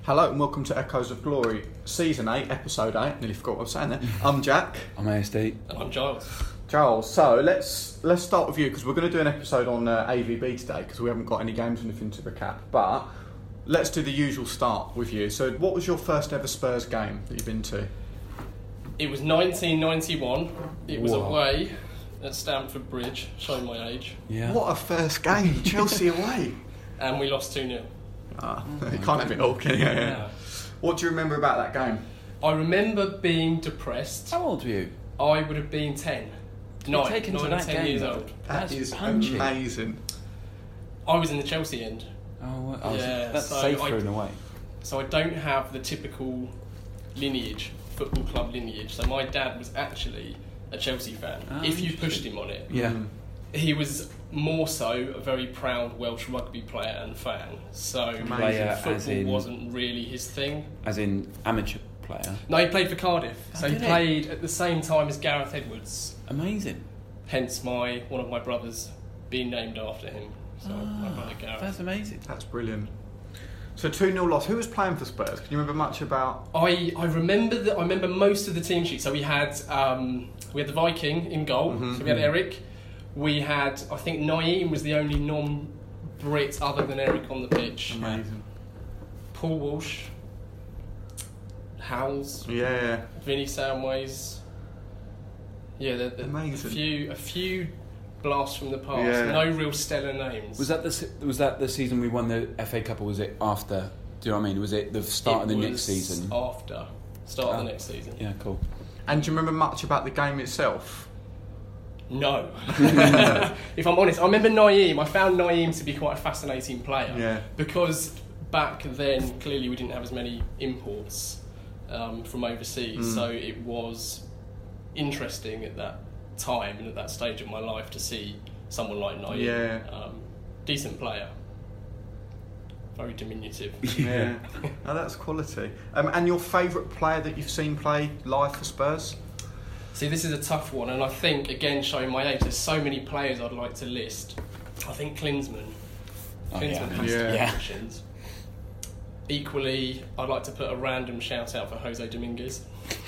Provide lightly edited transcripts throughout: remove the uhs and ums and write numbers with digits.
Hello and welcome to Echoes of Glory, Season 8, Episode 8. Nearly forgot what I was saying there. I'm Jack. I'm ASD. And I'm Giles. Giles, so let's start with you because we're going to do an episode on AVB today because we haven't got any games or anything to recap. But let's do the usual start with you. So what was your first ever Spurs game that you've been to? It was 1991. It was Whoa. away at Stamford Bridge, showing my age. Yeah. What a first game, Chelsea away. And we lost 2-0. You can't have it all, can you? Yeah. What do you remember about that game? I remember being depressed. How old were you? I would have been 10. You're taken to 9 that 10 game, years though. old. That That's is punchy. amazing. I was in the Chelsea end. Oh, Yeah, that's so safer in a way. So I don't have the typical lineage, football club lineage. So my dad was actually a Chelsea fan, Oh, if you pushed him on it. Yeah. He was more so a very proud Welsh rugby player and fan. So Player as football in- wasn't really his thing. As in amateur player. No, he played for Cardiff. Oh, So he did he? played at the same time as Gareth Edwards. Amazing. Hence one of my brothers being named after him. So my brother Gareth. That's amazing. That's brilliant. So 2-0 loss. Who was playing for Spurs? Can you remember much about... I remember most of the team sheet. So we had the Viking in goal. So we had Eric. We had, I think Naeem was the only non-Brit other than Eric on the pitch. Amazing. Paul Walsh, Howells, Yeah. Vinnie Soundways. Yeah, Amazing. a few blasts from the past. Yeah. No real stellar names. Was that the season we won the FA Cup, or was it after? Do you know what I mean? Was it the start of the next season? After start of the next season. Yeah, cool. And do you remember much about the game itself? No. If I'm honest, I remember Naeem. I found Naeem to be quite a fascinating player. Yeah. Because back then, clearly we didn't have as many imports from overseas, so it was interesting at that time and at that stage of my life to see someone like Naeem. Yeah. Decent player. Very diminutive. Yeah. Oh, that's quality. And your favourite player that you've seen play live for Spurs? See, this is a tough one, and I think, again, showing my age, there's so many players I'd like to list. I think Klinsmann. Oh, Klinsmann yeah. has to be Yeah. mentioned. Equally, I'd like to put a random shout out for Jose Dominguez.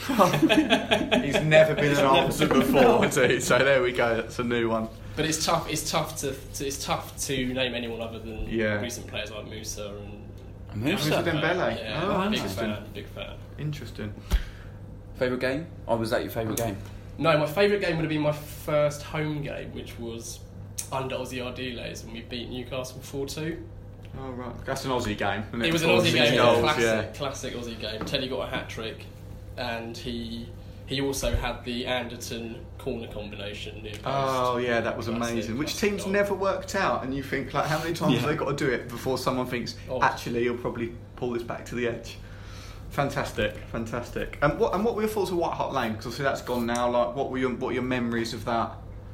He's never been an answer before, has he? So there we go. That's a new one. But it's tough. It's tough to name anyone other than Yeah. recent players like Musa and Musa Dembele. Yeah, Oh, big interesting. fan. Interesting. Favourite game? Or was that your favourite game? No, my favourite game would have been my first home game, which was under Aussie Ardiles when we beat Newcastle 4-2. Oh right, that's an Aussie game. Isn't It was an Aussie 4-6 game, goals, classic Aussie game. Teddy got a hat trick, and he also had the Anderton corner combination near post. Oh yeah, that was Classic, amazing. Which classic teams goal. never worked out, and you think like, how many times have they got to do it before someone thinks Oh. actually you'll probably pull this back to the edge? Fantastic. And what were your thoughts of White Hart Lane? Because obviously that's gone now. Like, what were your memories of that?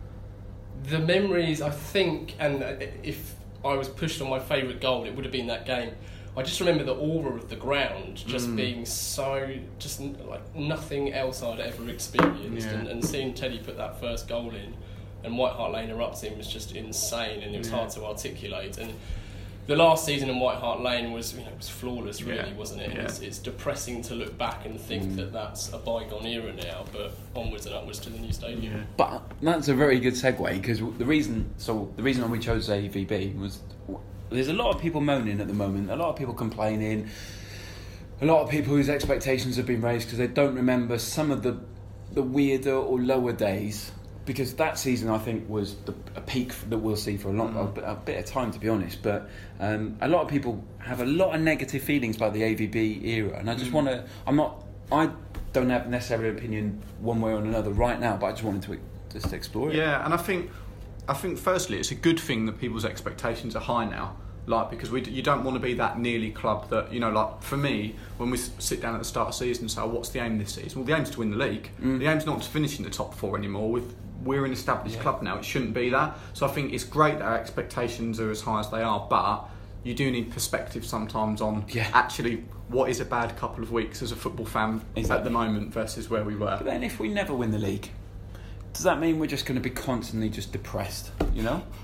The memories, I think, and if I was pushed on my favourite goal, it would have been that game. I just remember the aura of the ground just being so, just like nothing else I'd ever experienced. Yeah. And seeing Teddy put that first goal in and White Hart Lane erupting was just insane, and it was hard to articulate. And the last season in White Hart Lane was flawless, really, wasn't it? And Yeah. it's depressing to look back and think that that's a bygone era now, but onwards and upwards to the new stadium. But that's a very good segue, because the reason why we chose AVB was there's a lot of people moaning at the moment, a lot of people complaining, a lot of people whose expectations have been raised because they don't remember some of the weirder or lower days. Because that season, I think, was a peak that we'll see for a bit of time, to be honest. But a lot of people have a lot of negative feelings about the AVB era, and I just want to. I don't have necessarily an opinion one way or another right now, but I just wanted to just explore it. Yeah, and I think firstly it's a good thing that people's expectations are high now. Like, because you don't want to be that nearly club that, like for me, when we sit down at the start of the season and say, what's the aim this season? Well, the aim's to win the league. The aim's not to finish in the top four anymore. We're an established club now. It shouldn't be that. So I think it's great that our expectations are as high as they are, but you do need perspective sometimes on actually what is a bad couple of weeks as a football fan at the moment versus where we were. But then if we never win the league, does that mean we're just going to be constantly just depressed,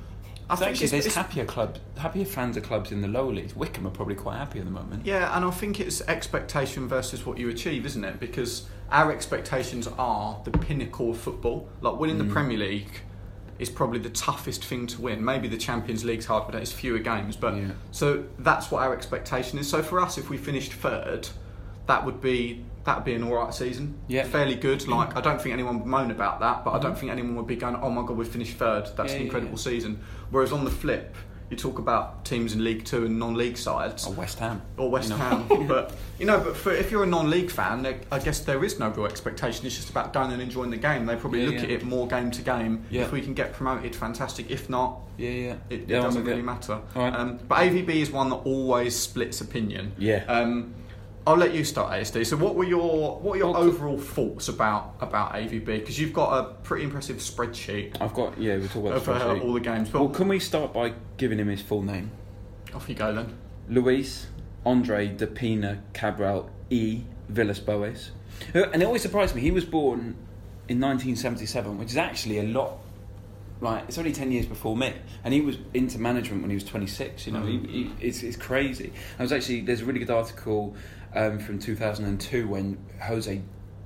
I think Actually, there's it's happier fans of clubs in the lower leagues. Wycombe are probably quite happy at the moment. Yeah, and I think it's expectation versus what you achieve, isn't it? Because our expectations are the pinnacle of football. Like winning the Premier League is probably the toughest thing to win. Maybe the Champions League's hard, but it's fewer games. But so that's what our expectation is. So for us, if we finished third, that would be an alright season. Yeah. Fairly good. Like I don't think anyone would moan about that, but I don't think anyone would be going, "Oh my god, we finished third. That's an incredible season." Whereas on the flip, you talk about teams in League Two and non-league sides, Or West Ham. Ham. But if you're a non-league fan, I guess there is no real expectation. It's just about going and enjoying the game. They probably look at it more game to game. Yeah. If we can get promoted, fantastic. If not, it Yeah, doesn't really matter. All right. But AVB is one that always splits opinion. Yeah. I'll let you start, ASD. So, what were your overall thoughts about AVB? Because you've got a pretty impressive spreadsheet. I've got we'll talk about of the spreadsheet. all the games. But Well, can we start by giving him his full name? off you go then. Luis Andre de Pina Cabral y Villas-Boas. And it always surprised me. He was born in 1977, which is actually a lot. Like, it's only 10 years before me, and he was into management when he was 26. You know, it's crazy. There's a really good article from 2002 when Jose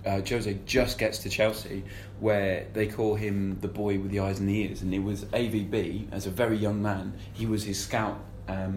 just gets to Chelsea, where they call him the boy with the eyes and the ears, and it was AVB as a very young man. He was his scout, and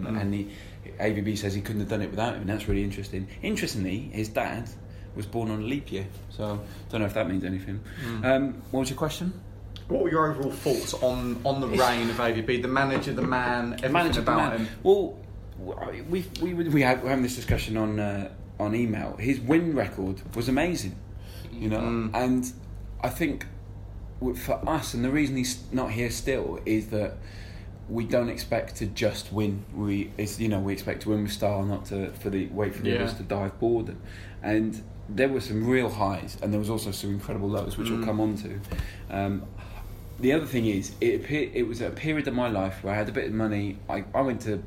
AVB says he couldn't have done it without him. And that's really interesting. Interestingly, his dad was born on a leap year, so don't know if that means anything. What was your question? What were your overall thoughts on the reign of AVB, the manager, the man, everything about him? Well, we were having this discussion on email. His win record was amazing, you know, and I think for us, and the reason he's not here still is that we don't expect to just win. We expect to win with style, not for the others to dive boredom. And there were some real highs, and there was also some incredible lows, which we'll come on to. The other thing is, it was a period of my life where I had a bit of money. I went to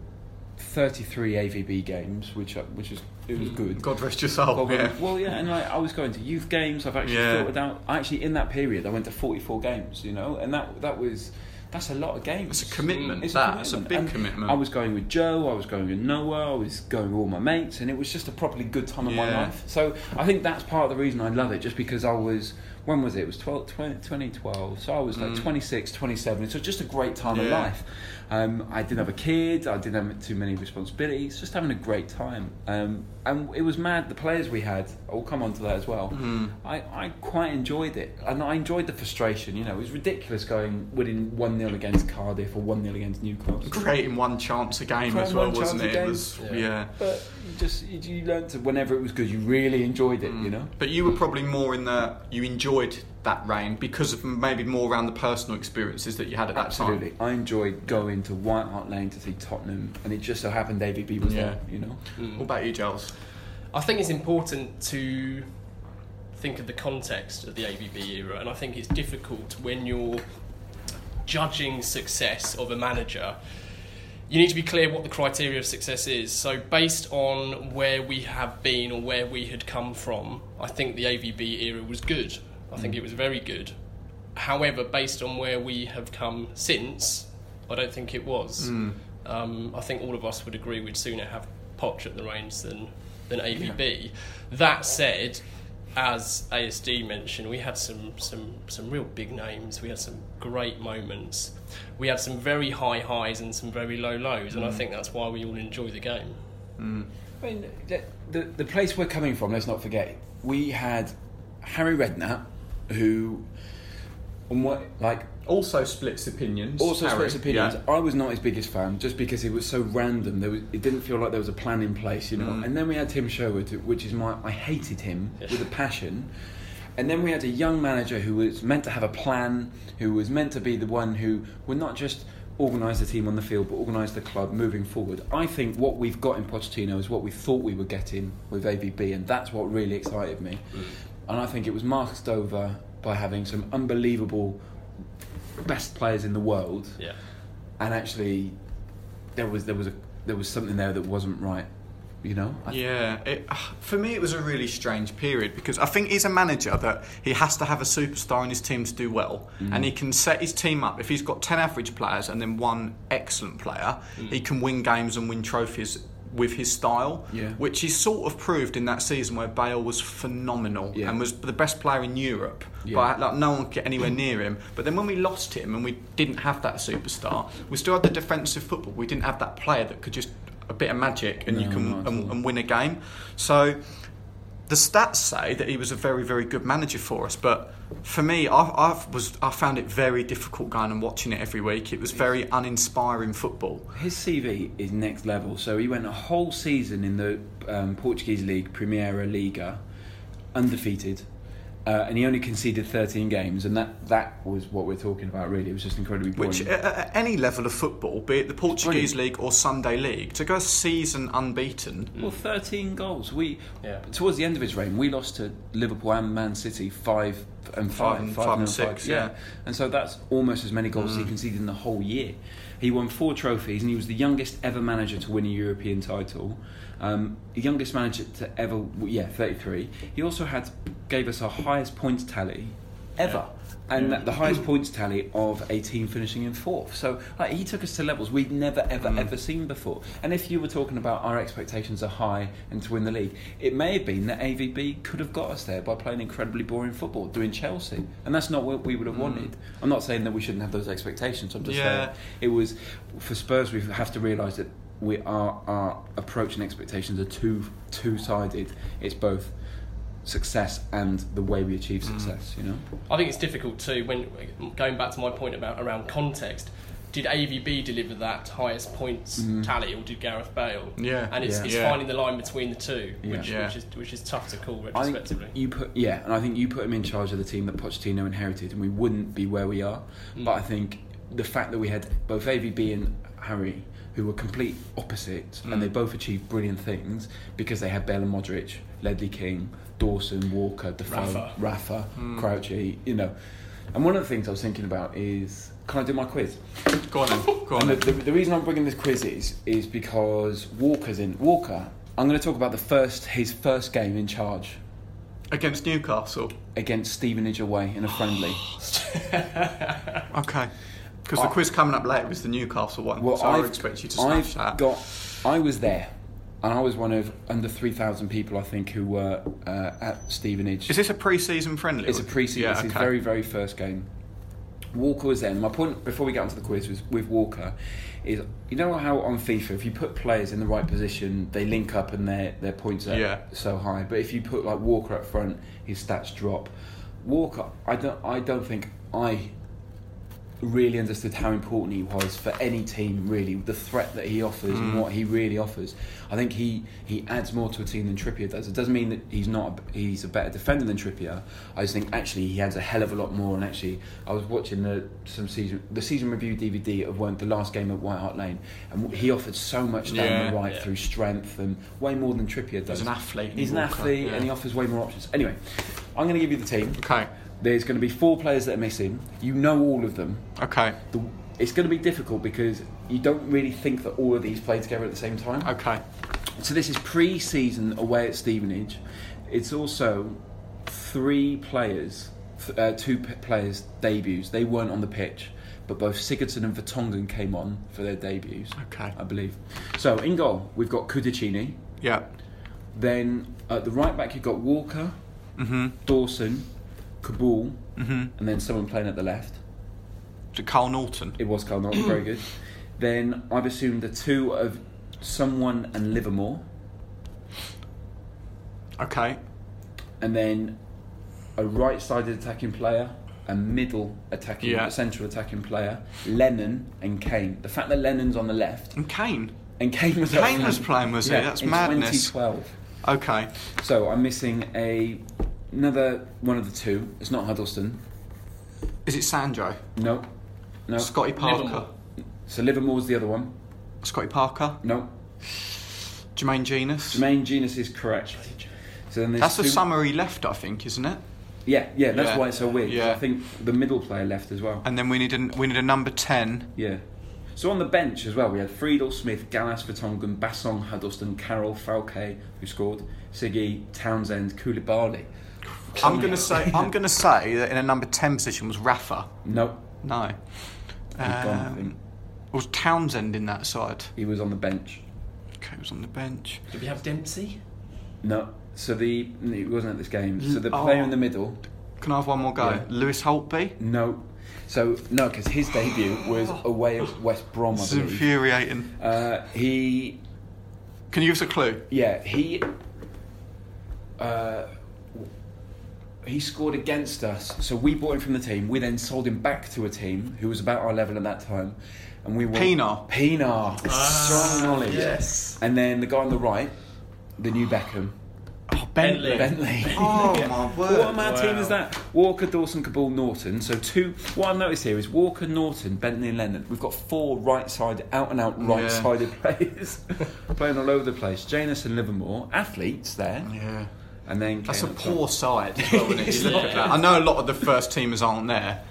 33 AVB games, which was good. God rest your soul. Well, yeah, and I was going to youth games. I've actually filtered out. Actually, in that period, I went to 44 games. You know, and that's a lot of games. It's a commitment. It's a big commitment. I was going with Joe. I was going with Noah. I was going with all my mates, and it was just a properly good time of my life. So I think that's part of the reason I love it, just because I was. When was it? It was 2012. So I was like 26, 27. So just a great time of life. I didn't have a kid. I didn't have too many responsibilities. Just having a great time. And it was mad. The players we had, I'll come on to that as well. I quite enjoyed it. And I enjoyed the frustration. You know, it was ridiculous winning 1-0 against Cardiff or 1-0 against Newcastle. Creating one chance a game as well, wasn't it? It was, But you learned to, whenever it was good, you really enjoyed it, you know? But you were probably more you enjoyed that reign because of maybe more around the personal experiences that you had at that time. Absolutely. I enjoyed going to White Hart Lane to see Tottenham, and it just so happened AVB was there, you know? What about you, Giles? I think it's important to think of the context of the AVB era, and I think it's difficult when you're judging success of a manager. You need to be clear what the criteria of success is. So based on where we have been or where we had come from, I think the AVB era was good. I think it was very good. However, based on where we have come since, I don't think it was. I think all of us would agree we'd sooner have Poch at the reins than AVB. Yeah. That said, as ASD mentioned, we had some real big names. We had some great moments. We had some very high highs and some very low lows, and I think that's why we all enjoy the game. I mean, the place we're coming from, let's not forget, we had Harry Redknapp, who, also splits opinions. Yeah. I was not his biggest fan, just because it was so random. It didn't feel like there was a plan in place, you know. And then we had Tim Sherwood, which is I hated him with a passion. And then we had a young manager who was meant to have a plan, who was meant to be the one who would not just organise the team on the field, but organise the club moving forward. I think what we've got in Pochettino is what we thought we were getting with AVB, and that's what really excited me. And I think it was masked over by having some unbelievable best players in the world. Yeah. And actually, there was something there that wasn't right. You know? For me it was a really strange period because I think he's a manager that he has to have a superstar in his team to do well, and he can set his team up. If he's got 10 average players and then one excellent player, he can win games and win trophies with his style, which he sort of proved in that season where Bale was phenomenal and was the best player in Europe, but like, no one could get anywhere near him. But then when we lost him and we didn't have that superstar, we still had the defensive football. We didn't have that player that could just a bit of magic and and win a game. So the stats say that he was a very, very good manager for us, but for me, I found it very difficult going and watching it every week. It was very uninspiring football. His CV is next level. So he went a whole season in the Portuguese league, Primeira Liga, undefeated. And he only conceded 13 games, and that was what we're talking about, really. It was just incredibly boring. Which, at any level of football, be it the Portuguese League or Sunday League, to go a season unbeaten... Well, 13 goals. Towards the end of his reign, we lost to Liverpool and Man City 5 and 6. Yeah. And so that's almost as many goals as he conceded in the whole year. He won 4 trophies, and he was the youngest ever manager to win a European title. The youngest manager to ever, 33. He also gave us our highest points tally ever, and the highest points tally of a team finishing in 4th. So he took us to levels we'd never ever seen before. And if you were talking about our expectations are high and to win the league, it may have been that AVB could have got us there by playing incredibly boring football, doing Chelsea, and that's not what we would have wanted. I'm not saying that we shouldn't have those expectations. I'm just saying it was for Spurs. We have to realise that our approach and expectations are two-sided. It's both success and the way we achieve success. You know, I think it's difficult too. When going back to my point around context, did AVB deliver that highest points tally, or did Gareth Bale? And it's finding the line between the two, which is tough to call retrospectively. And I think you put him in charge of the team that Pochettino inherited, and we wouldn't be where we are. But I think the fact that we had both AVB and Harry, who were complete opposites, and they both achieved brilliant things because they had Bale and Modric, Ledley King, Dawson, Walker, Defoe, Rafa, Crouchy, you know. And one of the things I was thinking about is, can I do my quiz? Go on then. And the reason I'm bringing this quiz is because Walker's in. Walker, I'm going to talk about his first game in charge. Against Newcastle? Against Stevenage away in a friendly. Okay. Because the quiz coming up later was the Newcastle one, so I expect you to smash that. I was there, and I was one of under 3,000 people, I think, who were at Stevenage. Is this a pre-season friendly? It's a pre-season. It's his very, very first game. Walker was there. And my point, before we get onto the quiz, was with Walker, is you know how on FIFA, if you put players in the right position, they link up and their points are so high. But if you put like Walker up front, his stats drop. Walker, I don't think I really understood how important he was for any team, really, the threat that he offers and what he really offers. I think he adds more to a team than Trippier does. It doesn't mean that he's a better defender than Trippier. I just think actually he adds a hell of a lot more. And actually I was watching the season review DVD of the last game at White Hart Lane, and he offered so much down the right through strength, and way more than Trippier does. He's an athlete. He's an athlete and he offers way more options. Anyway, I'm going to give you the team. Okay. There's going to be 4 players that are missing. You know all of them. Okay. It's going to be difficult because you don't really think that all of these play together at the same time. Okay. So this is pre-season away at Stevenage. It's also 2 players' debuts. They weren't on the pitch, but both Sigurdsson and Vertonghen came on for their debuts. Okay. I believe. So in goal, we've got Kudicini. Yeah. Then at the right back, you've got Walker, Dawson, Kabul, and then someone playing at the left. To Carl Norton. It was Carl Norton, very good. Then I've assumed the 2 of someone and Livermore. Okay. And then a right-sided attacking player, a middle attacking, a central attacking player, Lennon and Kane. The fact that Lennon's on the left. And Kane was playing, was he? That's madness. 2012. Okay. So I'm missing another one of the 2. It's not Huddleston. Is it Sandro? No. Scotty Parker. Livermore. So Livermore's the other one. Scotty Parker? No. Jermaine Genius? Jermaine Genius is correct. So then that's the summer he left, I think, isn't it? Yeah. That's why it's so weird. Yeah. I think the middle player left as well. And then we need a number 10. Yeah. So on the bench as well, we had Friedel, Smith, Gallas, Vertonghen, Basson, Huddleston, Carroll, Falque, who scored, Siggy, Townsend, Koulibaly. I'm going to say that in a number 10 position was Rafa. No. No. I think. Was Townsend in that side? He was on the bench. Okay, he was on the bench. Did we have Dempsey? No. So he wasn't at this game. So the player in the middle. Can I have one more go? Yeah. Lewis Holtby? No. So no, because his debut was away at West Brom, I It's believe. infuriating. He Can you give us a clue? Yeah, he scored against us, so we bought him from the team. We then sold him back to a team who was about our level at that time, and we were Pienaar. Strong knowledge. Yes. And then the guy on the right, the new Beckham, Oh, Bentley. Bentley. Oh, my word. What a mad team is that? Walker, Dawson, Cabal, Norton. So what I've noticed here is Walker, Norton, Bentley and Lennon. We've got 4 out-and-out right-sided players playing all over the place. Janus and Livermore, athletes there. Yeah. And then That's a Kane up poor side as well, isn't it? You look at that. I know a lot of the first teamers aren't there.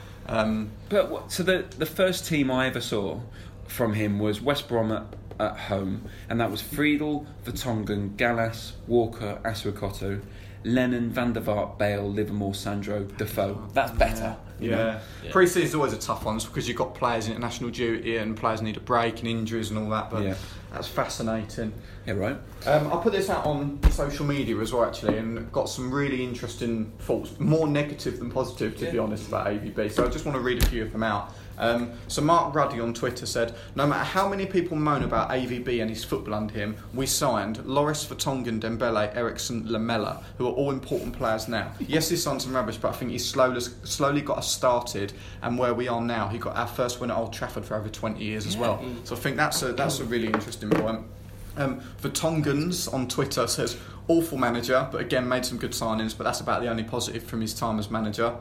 So the first team I ever saw from him was West Brom at home, and that was Friedel, Vertonghen, Gallas, Walker, Asuakoto, Lennon, Van der Vaart, Bale, Livermore, Sandro, Defoe. That's better. you know? Yeah. Pre-season is always a tough one because you've got players in international duty and players need a break and injuries and all that, but that's fascinating. Yeah, right. I put this out on social media as well, actually, and got some really interesting thoughts, more negative than positive, to be honest, about AVB. So I just want to read a few of them out. So Mark Ruddy on Twitter said, no matter how many people moan about AVB and his football under him, we signed Loris, Vertonghen, Dembele, Eriksson, Lamela, who are all important players now. Yes, he's signed some rubbish, but I think he's slowly got us started, and where we are now, he got our first win at Old Trafford for over 20 years as well. So I think that's a really interesting point. Vertonghen's on Twitter says, awful manager, but again made some good signings, but that's about the only positive from his time as manager.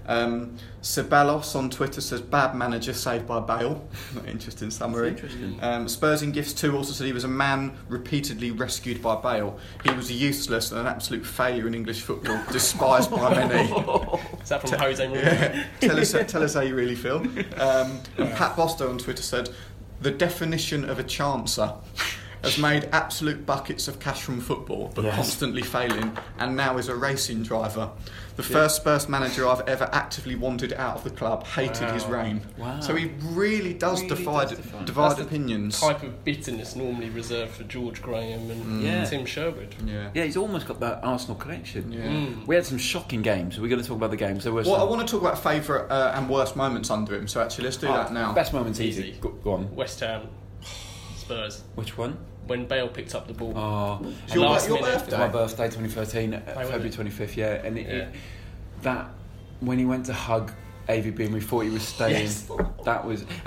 Ceballos on Twitter says, bad manager saved by Bale. Interesting summary. Interesting. Spurs in Gifts 2 also said he was a man repeatedly rescued by Bale. He was useless and an absolute failure in English football, despised by many. Is that from Jose Mourinho? Tell us how you really feel. And Pat Bosto on Twitter said, the definition of a chancer. Has made absolute buckets of cash from football, but constantly failing, and now is a racing driver. The first Spurs manager I've ever actively wanted out of the club, hated his reign. Wow. So he really does divide opinions. Type of bitterness normally reserved for George Graham and Tim Sherwood. Yeah, he's almost got that Arsenal connection. Yeah. We had some shocking games. We're going to talk about the games. There were I want to talk about favourite and worst moments under him, so actually let's do that now. Best moments Easy. Go on. West Ham, Spurs. Which one? When Bale picked up the ball. It's your birthday? It was my birthday, 2013, February 25th, that, when he went to hug AVB and we thought he was staying, that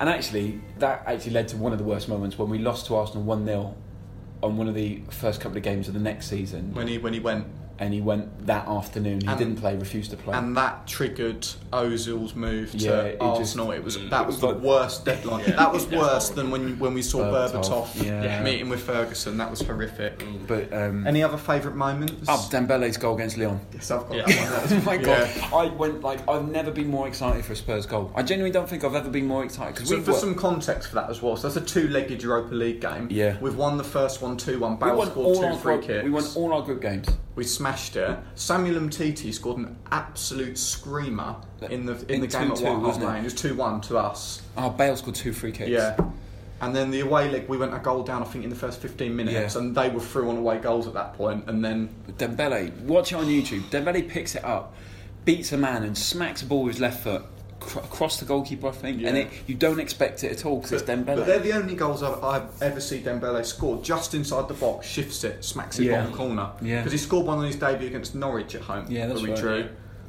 actually led to one of the worst moments when we lost to Arsenal 1-0 on one of the first couple of games of the next season. When he went. And he went that afternoon. He didn't play, refused to play. And that triggered Ozil's move to Arsenal. That was the like, worst deadline. That was worse than when we saw Berbatov meeting with Ferguson. That was horrific. But any other favourite moments? Dembele's goal against Lyon. Yes, I've got that one. Oh my God! I've never been more excited for a Spurs goal. I genuinely don't think I've ever been more excited. So for some context for that as well, so that's a two-legged Europa League game. Yeah, we've won the first one 2-1. Bale scored 2 free kicks. We won all our group games. We smashed it. Samuel Umtiti scored an absolute screamer in the game at White Hart Lane. It was 2-1 to us. Bale scored 2 free kicks. Yeah. And then the away leg, we went a goal down, I think, in the first 15 minutes, and they were through on away goals at that point. And then Dembele, watch it on YouTube. Dembele picks it up, beats a man, and smacks a ball with his left foot across the goalkeeper, I think, and you don't expect it at all because it's Dembele. But they're the only goals I've ever seen Dembele score. Just inside the box, shifts it, smacks it on the corner. Because he scored one on his debut against Norwich at home. Yeah, that's right. Drew.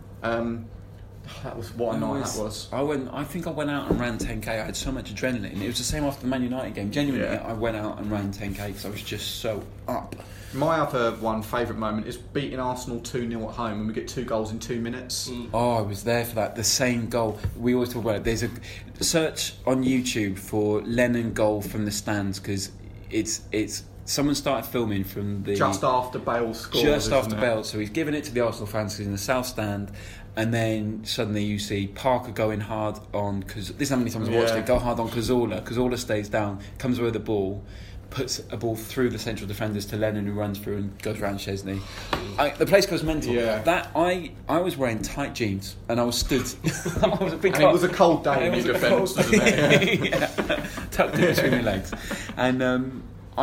That was what a night that was. I think I went out and ran 10k. I had so much adrenaline. It was the same after the Man United game. Genuinely, I went out and ran 10k because I was just so up. My other favourite moment is beating Arsenal 2-0 at home and we get 2 goals in 2 minutes. I was there for that. The same goal. We always talk about it. There's a search on YouTube for Lennon goal from the stands because it's someone started filming from the just after Bale scored. just isn't after it? Bale, so he's giving it to the Arsenal fans 'cause he's in the south stand, and then suddenly you see Parker going hard on, because this is how many times I've watched Yeah. it, go hard on Cazorla. Cazorla stays down, comes away with the ball, puts a ball through the central defenders to Lennon, who runs through and goes round Chesney. The place goes mental. Yeah. That I was wearing tight jeans and I was stood. I was a big And it was a cold day in It your was a defence, cold wasn't it? yeah. Tucked in between my legs, and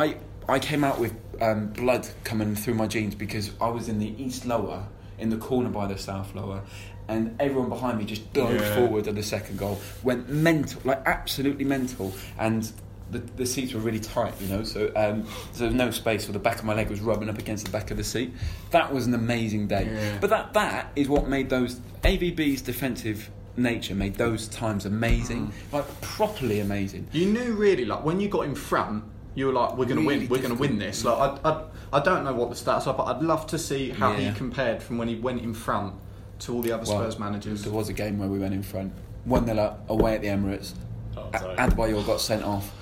I came out with blood coming through my jeans because I was in the east lower, in the corner by the south lower, and everyone behind me just dove Yeah. forward at the second goal, went mental, like absolutely mental, and the seats were really tight, you know, so there was no space, so the back of my leg was rubbing up against the back of the seat. That was an amazing day. Yeah. But that is what made those AVB's defensive nature made those times amazing, like properly amazing. You knew really, like, when you got in front, you were like, we're going to Really win, we're going to win this. Like, I don't know what the stats are, but I'd love to see how he Yeah. compared from when he went in front to all the other Spurs managers. There was a game where we went in front, 1-0 up, away at the Emirates. Oh, sorry. Adebayor got sent off.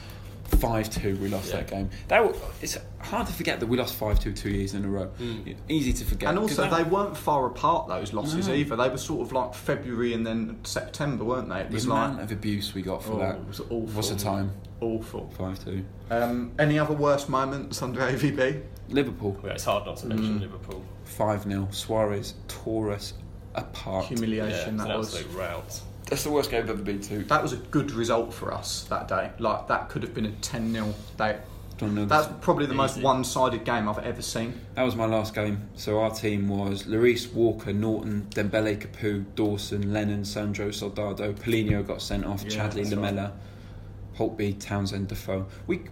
5-2, we lost that game. It's hard to forget that we lost 5-2 2 years in a row. Easy to forget. And also, 'cause they weren't far apart, those losses, No. either. They were sort of like February and then September, weren't they? It was the like... amount of abuse we got for that. It was awful. What's the time? Awful. 5-2. Any other worst moments under AVB? Liverpool, Yeah, it's hard not to mention Liverpool. 5-0. Suarez tore us apart. Humiliation, Yeah, that it's was. an absolute rout. That's the worst game I've ever been to. That was a good result for us that day. Like, that could have been a 10-0 day. Don't know. That's probably the most Easy. one-sided game I've ever seen. That was my last game. So our team was Lloris, Walker, Norton, Dembele, Capu, Dawson, Lennon, Sandro, Soldado. Polino got sent off. Yeah, Chadley, that's Lamella, Holtby, Townsend, Defoe.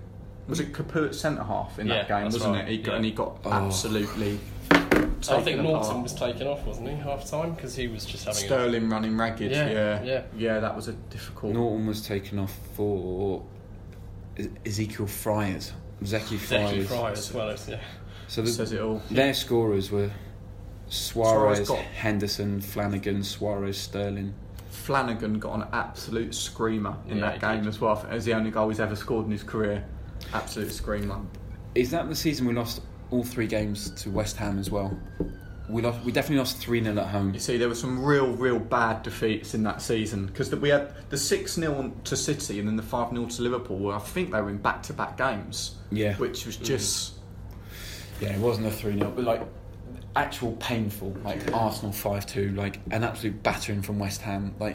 Was it Capu at centre half in Yeah, that game, that's wasn't right, it? yeah. And he got Oh. absolutely I think taken Norton apart. was taken off, wasn't he, half time? Because he was just having Sterling running ragged. Yeah, Yeah, that was a difficult. Norton was taken off for Ezekiel Friars. Zeki Zeki Friars. Fry as well. Yeah. So Says it all. their scorers were Suarez, Suarez got- Henderson, Flanagan, Suarez, Sterling. Flanagan got an absolute screamer in Yeah, that he game did. as well. It was the only goal he's ever scored in his career. Absolute screamer. Is that the season we lost all 3 games to West Ham as well? We definitely lost 3-0 at home. You see, there were some real bad defeats in that season because we had the 6-0 to City and then the 5-0 to Liverpool. Where I think they were in back-to-back games. Yeah. Which was just. Yeah, it wasn't a 3-0, but like actual painful, like Arsenal 5-2, like an absolute battering from West Ham. Like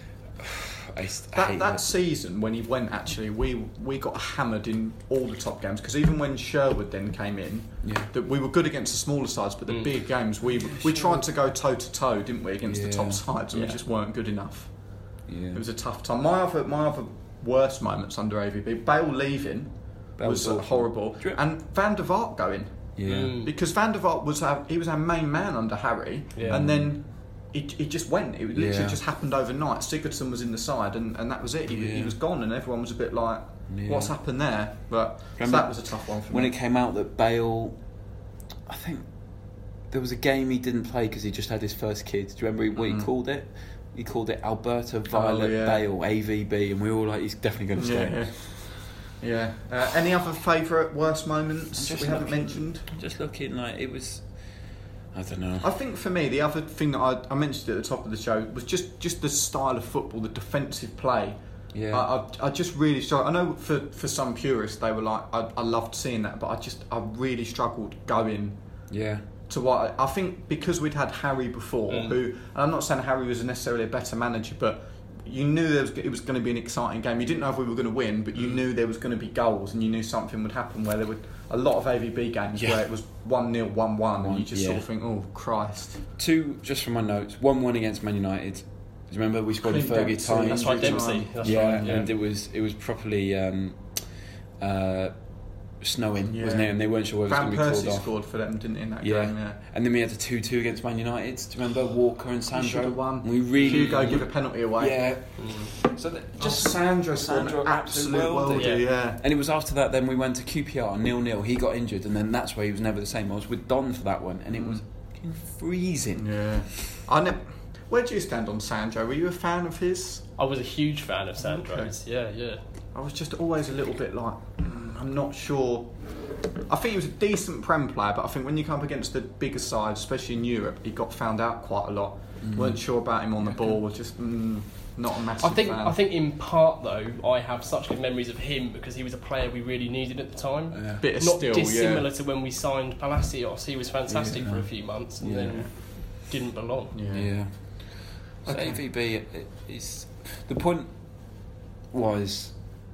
I hate That season when he went, actually, we got hammered in all the top games because even when Sherwood then came in, Yeah. that we were good against the smaller sides, but the big games we tried to go toe to toe, didn't we, against the Yeah. top sides, and we Yeah. just weren't good enough. Yeah. It was a tough time. My other worst moments under AVB, Bale leaving Bale was was awful. horrible, Do you- and Van der Vaart going Yeah. because Van der Vaart was our main man under Harry, Yeah. and then. He just went. It literally Yeah. just happened overnight. Sigurdsson was in the side, and that was it. He Yeah. was gone, and everyone was a bit like, Yeah. "What's happened there?" But so Remember that was a tough one for When me. it came out that Bale, I think there was a game he didn't play because he just had his first kid. Do you remember what he called it? He called it Alberta Violet yeah. Bale, AVB, and we were all like, he's definitely going to stay. Yeah. Any other favourite worst moments Just we haven't looking- mentioned? I'm just looking like it was. I don't know. I think for me, the other thing that I mentioned at the top of the show was just the style of football, the defensive play. Yeah. I just really struggled. I know for some purists they were like, I loved seeing that, but I really struggled going Yeah. to what I think because we'd had Harry before, who, and I'm not saying Harry was necessarily a better manager, but you knew it was going to be an exciting game. You didn't know if we were going to win, but you knew there was going to be goals, and you knew something would happen. Where there were a lot of AVB games Yeah. where it was 1-0, 1-1, and you just sort Yeah. of think, oh Christ. 2, just from my notes, 1-1 against Man United. Do you remember we scored in Clint Fergie Dempsey, time? That's right, Dempsey. That's yeah, right. and it was properly snowing, Yeah. wasn't it? And they weren't sure whether it Van was going to Persie be called off. scored for them, didn't he, in that Yeah. game? Yeah. And then we had the 2-2 against Man United. Do you remember Walker and You should Sandro? have won. We really Hugo give a penalty away. Yeah. So just Sandro Sandro, an absolute worldie. Yeah. And it was after that. Then we went to QPR 0-0. He got injured, and then that's where he was never the same. I was with Don for that one, and it was fucking freezing. Yeah. Where do you stand on Sandro? Were you a fan of his? I was a huge fan of Sandro's. Yeah. I was just always a little bit like, I'm not sure. I think he was a decent Prem player, but I think when you come up against the bigger sides, especially in Europe, he got found out quite a lot. Weren't sure about him on the ball. Was just not a massive fan. I think in part though, I have such good memories of him because he was a player we really needed at the time. Yeah. Bit of Not steel, dissimilar to when we signed Palacios. He was fantastic for a few months and then didn't belong. Yeah. So Okay. AVB is the point was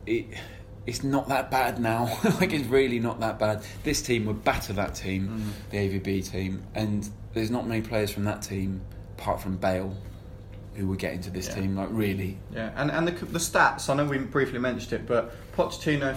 it's not that bad now. Like it's really not that bad. This team would batter that team, the AVB team, and there's not many players from that team apart from Bale who would get into this team. Like really. Yeah, and the stats. I know we briefly mentioned it, but Pochettino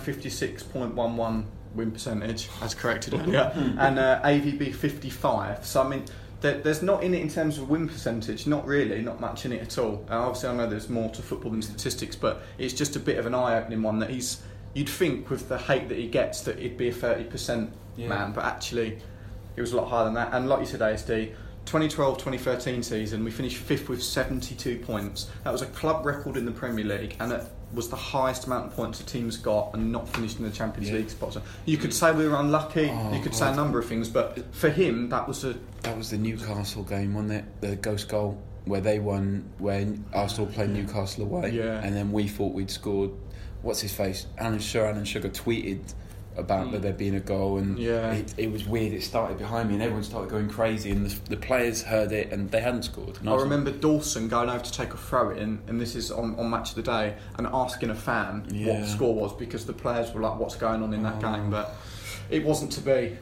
56.11 win percentage, as corrected earlier, and AVB 55. So I mean, there's not in it in terms of win percentage. Not really, not much in it at all. Obviously, I know there's more to football than statistics, but it's just a bit of an eye-opening one that you'd think with the hate that he gets that he'd be a 30% man, but actually it was a lot higher than that. And like you said, ASD, 2012-2013 season, we finished 5th with 72 points. That was a club record in the Premier League, and it was the highest amount of points a team's got and not finished in the Champions League spot. So you could say we were unlucky, you could say a number of things, but for him, that was the Newcastle game, wasn't it? The ghost goal where they won when Arsenal played Newcastle away, and then we thought we'd scored. What's his face? Alan Sugar tweeted about there being a goal, and it was weird. It started behind me and everyone started going crazy, and the players heard it and they hadn't scored. I remember Dawson going over to take a throw in, and this is on Match of the Day, and asking a fan what the score was because the players were like, what's going on in that game, but it wasn't to be.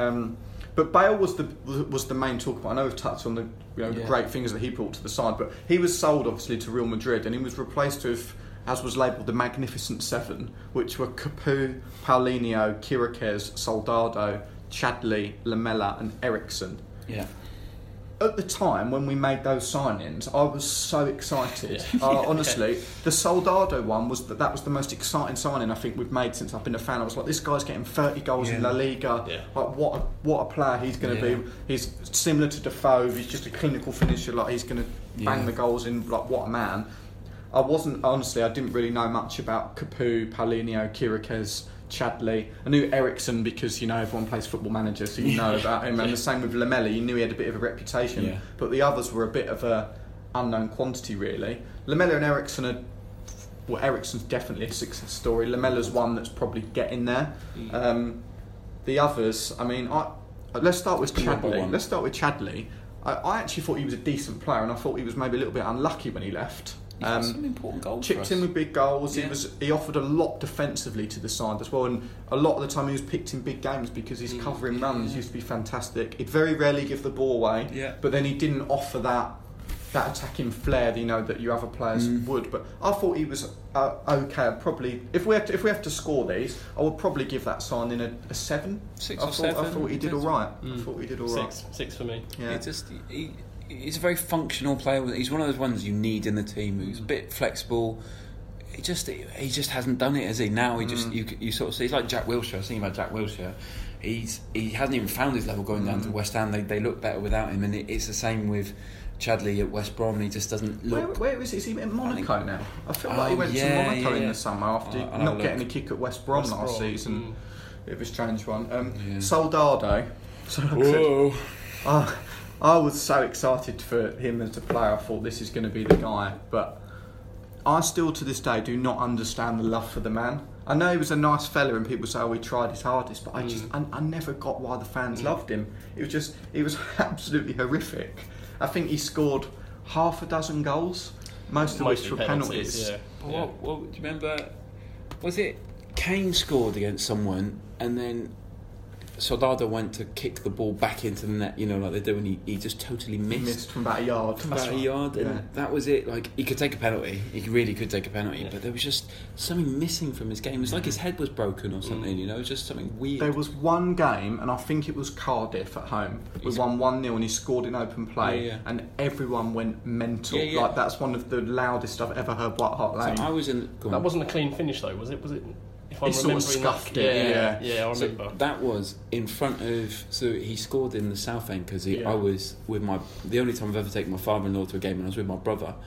But Bale was the main talk about. I know we've touched on the the great things that he brought to the side, but he was sold obviously to Real Madrid, and he was replaced with, as was labelled, the Magnificent Seven, which were Capu, Paulinho, Chiriches, Soldado, Chadli, Lamela and Ericsson. Yeah. At the time when we made those signings, I was so excited. Honestly, the Soldado one was that was the most exciting signing I think we've made since I've been a fan. I was like, this guy's getting 30 goals in La Liga. Yeah. Like what a player he's going to be. He's similar to Defoe. He's just a clinical finisher. Like he's going to bang the goals in. Like what a man. I didn't really know much about Capu, Paulinho, Chiriches, Chadli. I knew Ericsson because, everyone plays Football Manager, so you know about him. And the same with Lamela, you knew he had a bit of a reputation. Yeah. But the others were a bit of a unknown quantity, really. Lamela and Ericsson Ericsson's definitely a success story. Lamela's one that's probably getting there. The others, let's start with Chadli. I actually thought he was a decent player, and I thought he was maybe a little bit unlucky when he left. He got some important goals. Chipped in with big goals. Yeah. He offered a lot defensively to the side as well, and a lot of the time he was picked in big games because his covering runs used to be fantastic. He'd very rarely give the ball away, but then he didn't offer that attacking flair that your other players would. But I thought he was okay. Probably if we have to score these, I would probably give that signing a 7. 6 or 7. I thought he did all right. I thought he did all right. 6 for me. Yeah. He's a very functional player. He's one of those ones you need in the team who's a bit flexible. He just hasn't done it, has he? Now he just you sort of see. He's like Jack Wilshere. I was thinking about Jack Wilshere. He hasn't even found his level going down to West Ham. They look better without him, and it's the same with Chadli at West Brom. He just doesn't look. Where is he? Is he in Monaco now? I feel like he went to Monaco in the summer after not getting a kick at West Brom last season. Bit of a strange one. Soldado. I was so excited for him as a player. I thought this is going to be the guy, but I still to this day do not understand the love for the man. I know he was a nice fella and people say, he tried his hardest, but I never got why the fans loved him. It was absolutely horrific. I think he scored half a dozen goals, most of which were penalties. What do you remember? Was it Kane scored against someone and then Soldado went to kick the ball back into the net, like they do, and he just totally missed. He missed from about a yard. And that was it. Like, he could take a penalty. He really could take a penalty, but there was just something missing from his game. It was like his head was broken or something, It was just something weird. There was one game, and I think it was Cardiff at home. We won 1-0 and he scored in open play, and everyone went mental. Like, that's one of the loudest I've ever heard White Hart Lane. So that wasn't a clean finish, though, was it? He sort of scuffed it. Yeah, I remember. So that was in front of. So he scored in the South End because I was with the only time I've ever taken my father-in-law to a game, and I was with my brother,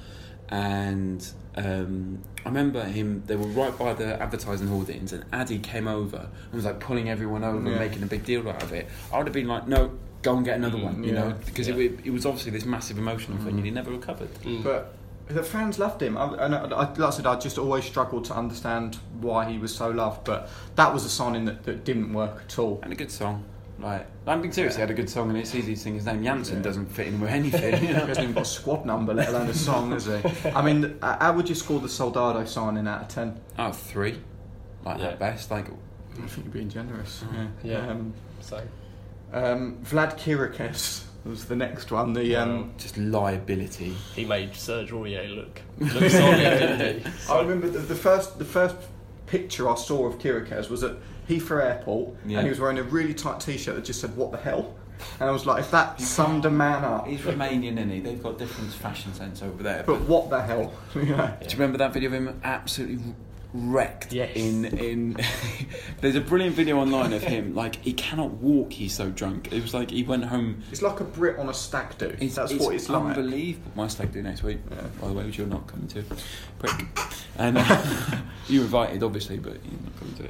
and I remember him. They were right by the advertising hoardings, and Addy came over and was like pulling everyone over and making a big deal out of it. I would have been like, no, go and get another one, you know, because it was obviously this massive emotional thing, and he never recovered. But the fans loved him, and like I said, I just always struggled to understand why he was so loved. But that was a signing that didn't work at all. And a good song. Like, I'm being serious, he had a good song, and it's easy to sing his name. Janssen doesn't fit in with anything. You know? He hasn't even got a squad number, let alone a song, has he? I mean, how would you score the Soldado signing out of 10? Out of 3, like at best. Like, I think you're being generous. So, Vlad Chiriches was the next one. Just liability. he made Serge Aurier look solid, didn't he? I remember the first picture I saw of Chiriches was at Heathrow Airport, and he was wearing a really tight T-shirt that just said "What the hell," and I was like, if that summed a man up. He's Romanian, isn't he? They've got different fashion sense over there. But what the hell? Do you remember that video of him absolutely wrecked? Yes. In there's a brilliant video online of him, like, he cannot walk, he's so drunk. It was like he went home. It's like a Brit on a stag do. That's what it's like. Unbelievable. My stag do next week, by the way, which you're not coming to. Prick. And you invited, obviously, but you're not coming to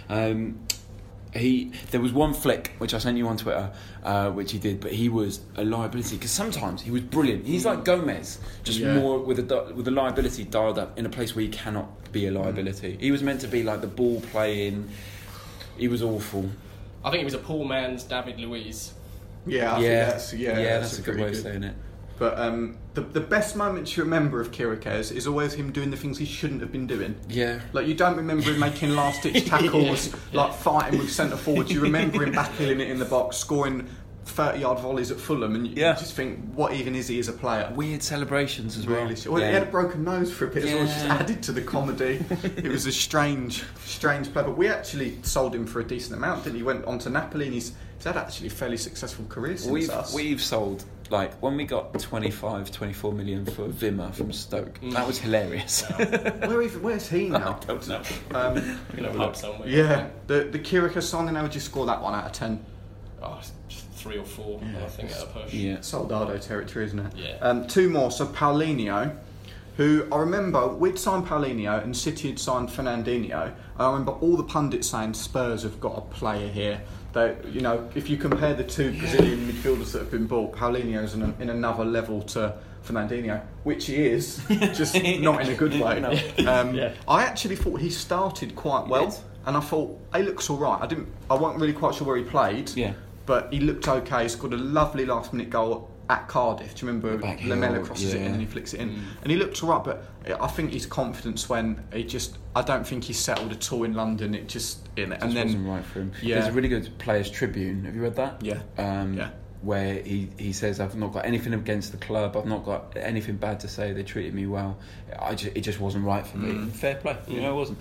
it. There was one flick which I sent you on Twitter, which he did, but he was a liability, because sometimes he was brilliant. He's like Gomez, just more with the liability dialed up in a place where he cannot be a liability. He was meant to be like the ball playing. He was awful. I think it was a poor man's David Luiz. Yeah, I think that's a good way of saying it. But the best moment you remember of Chiriches is always him doing the things he shouldn't have been doing. Yeah. Like, you don't remember him making last-ditch tackles, like fighting with centre forwards. You remember him backhilling it in the box, scoring 30-yard volleys at Fulham, and you just think, what even is he as a player? Weird celebrations as well. He had a broken nose for a bit as well, just added to the comedy. It was a strange player. But we actually sold him for a decent amount, didn't he? He went on to Napoli, and he's had actually a fairly successful career since us. We've sold, like, when we got 24 million for Vimmer from Stoke, that was hilarious. Where's he now? I don't know. In a pub somewhere. Yeah, the Chiriches signing, how would you score that one out of 10? Oh, just 3 or 4, I think, at a push. Yeah. Soldado territory, isn't it? Yeah. 2 more. So Paulinho, who I remember we'd signed Paulinho and City had signed Fernandinho. I remember all the pundits saying Spurs have got a player here. That, you know, if you compare the 2 Brazilian midfielders that have been bought, Paulinho's in another level to Fernandinho, which he is, just not in a good way. No. I actually thought he started quite well, and I thought he looks all right. I wasn't really quite sure where he played. Yeah. But he looked okay. He scored a lovely last-minute goal at Cardiff. Do you remember Lamela crosses it in and he flicks it in? And he looked all right, but I think his confidence when I don't think he's settled at all in London. It just wasn't right for him. Yeah. There's a really good Players Tribune. Have you read that? Yeah. Where he says, I've not got anything against the club, I've not got anything bad to say, they treated me well, it just wasn't right for me. Fair play, you know, it wasn't.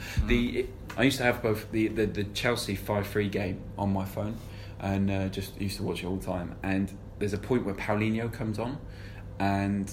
I used to have both the Chelsea 5-3 game on my phone, and just used to watch it all the time, and there's a point where Paulinho comes on, and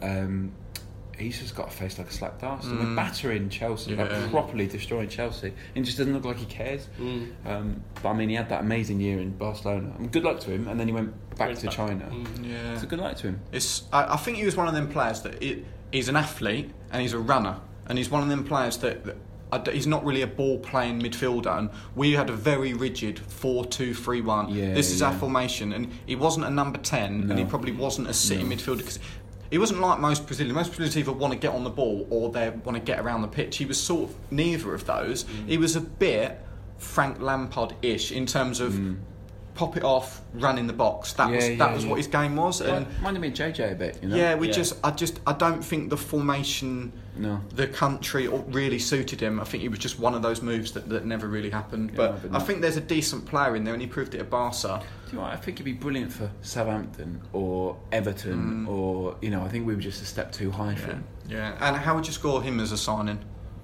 he's just got a face like a slapped arse. And we're battering Chelsea, like properly destroying Chelsea. And it just doesn't look like he cares. But I mean, he had that amazing year in Barcelona. I mean, good luck to him. And then he went back to China. So good luck to him. I think he was one of them players that he's an athlete and he's a runner. And he's one of them players that he's not really a ball-playing midfielder. And we had a very rigid 4-2-3-1. This is our formation. And he wasn't a number 10, and he probably wasn't a sitting midfielder, because he wasn't like most Brazilians. Most Brazilians either want to get on the ball or they want to get around the pitch. He was sort of neither of those. He was a bit Frank Lampard-ish in terms of pop it off, run in the box. That was what his game was. And reminded me of JJ a bit, you know. I don't think the formation, the country really suited him. I think he was just one of those moves that never really happened. But I think there's a decent player in there, and he proved it at Barca. Do you know what? I think he'd be brilliant for Southampton or Everton, or, you know, I think we were just a step too high for him. Yeah. And how would you score him as a signing?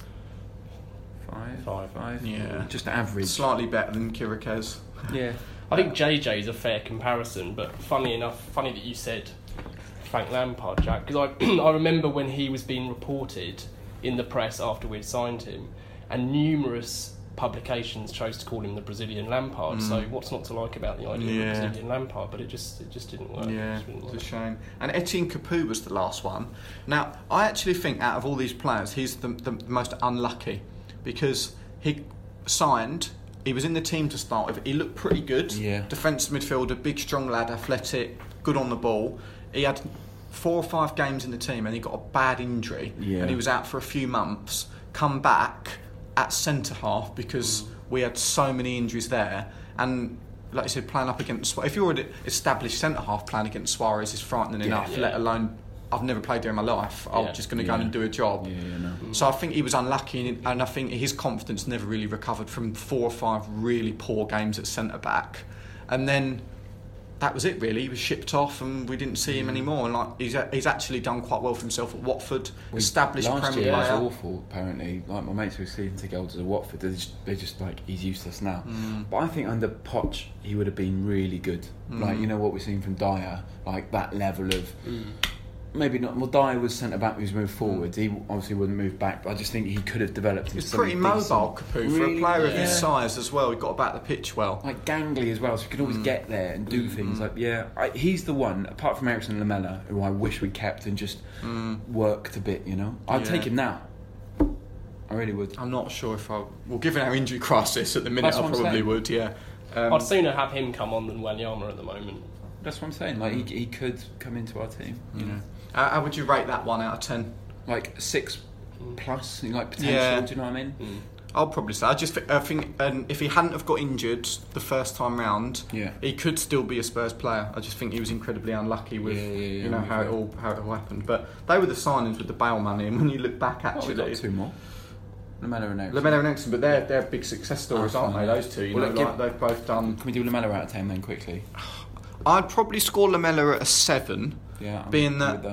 5. Yeah. Just average. Slightly better than Chiriches. Yeah. I think JJ is a fair comparison, but funny that you said Frank Lampard, Jack, because I remember when he was being reported in the press after we'd signed him, and numerous publications chose to call him the Brazilian Lampard. So what's not to like about the idea of the Brazilian Lampard? But it just didn't work. Yeah, it's a shame. And Etienne Capoue was the last one. Now, I actually think out of all these players, he's the most unlucky because he signed. He was in the team to start with. He looked pretty good. Yeah. Defensive midfielder, big, strong lad, athletic, good on the ball. He had 4 or 5 games in the team and he got a bad injury. Yeah. And he was out for a few months. Come back at centre half because we had so many injuries there. And like you said, playing up against... If you're an established centre half, playing against Suarez is frightening enough, let alone... I've never played there in my life. I'm just going to go in and do a job. So I think he was unlucky, and I think his confidence never really recovered from 4 or 5 really poor games at centre back, and then that was it really. He was shipped off, and we didn't see him anymore. And like he's actually done quite well for himself at Watford, established last Premier year player. was awful. Apparently, like my mates who were season ticket holders at Watford, they're just like he's useless now. But I think under Poch he would have been really good. Like what we're seeing from Dyer, like that level of. Maybe not. Well, Dyer was centre back who's moved forward. He obviously wouldn't move back, but I just think he could have developed. He's pretty mobile, Capoue, for a player of his size as well. He got about the pitch well. Like gangly as well, so he could always get there and do things. Like he's the one. Apart from Ericsson and Lamela, who I wish we kept and just worked a bit. I'd take him now. I really would. I'm not sure if I. Well, given our injury crisis at the minute, I probably would. Yeah. I'd sooner have him come on than Wanyama at the moment. That's what I'm saying. Like he could come into our team. How would you rate that 1 out of 10? Like 6 plus, like potential. Yeah. Do you know what I mean? I'll probably say. I think if he hadn't have got injured the first time round, he could still be a Spurs player. I just think he was incredibly unlucky with how it all happened. But they were the signings with the Bale money, and when you look back, actually, we got 2 more. Lamela and Ericsson, but they're big success stories, aren't they? Those two, they've both done. Can we do Lamela out of 10 then quickly? I'd probably score Lamela at a 7. Yeah, being that.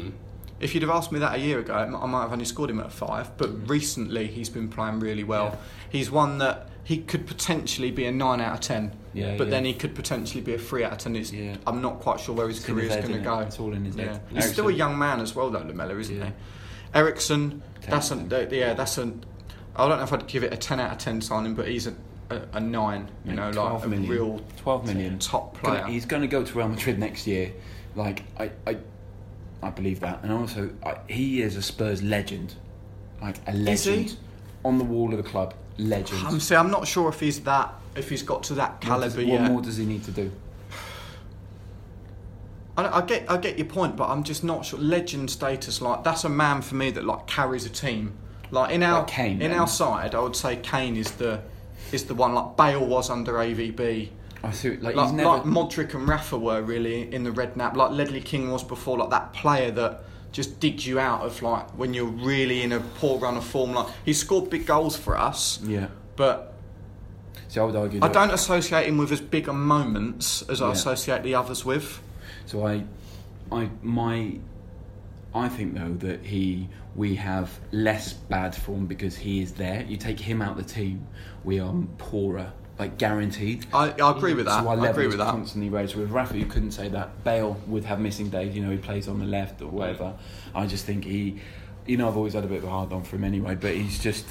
If you'd have asked me that a year ago, I might have only scored him at a 5. But recently, he's been playing really well. Yeah. He's one that he could potentially be a 9 out of 10. But then he could potentially be a 3 out of 10. I'm not quite sure where his career is going to go. It's all in his head. He's still a young man as well, though, Lamela, isn't he? Ericsson, that's an. I don't know if I'd give it a 10 out of 10 signing, but he's a 9. Like a real 12 million top player. He's going to go to Real Madrid next year. Like I believe that, and also he is a Spurs legend, like a legend. Is he? On the wall of the club, legend. I'm not sure if he's got to that calibre yet. What more does he need to do? I get your point, but I'm just not sure. Legend status, like that's a man for me that like carries a team. Like in our our side, I would say Kane is the one. Like Bale was under AVB. I see. Like Modric and Rafa were really in the Redknapp. Like Ledley King was before. Like that player that just digs you out of like when you're really in a poor run of form. Like he scored big goals for us. Yeah. But I would argue. I don't associate him with as big a moments as I associate the others with. So I think though that we have less bad form because he is there. You take him out of the team, we are poorer. Like guaranteed. I agree with that. So I agree with that. Constantly raised. With Rafa, you couldn't say that. Bale would have missing days. He plays on the left or whatever. I just think I've always had a bit of a hard on for him anyway. But he's just.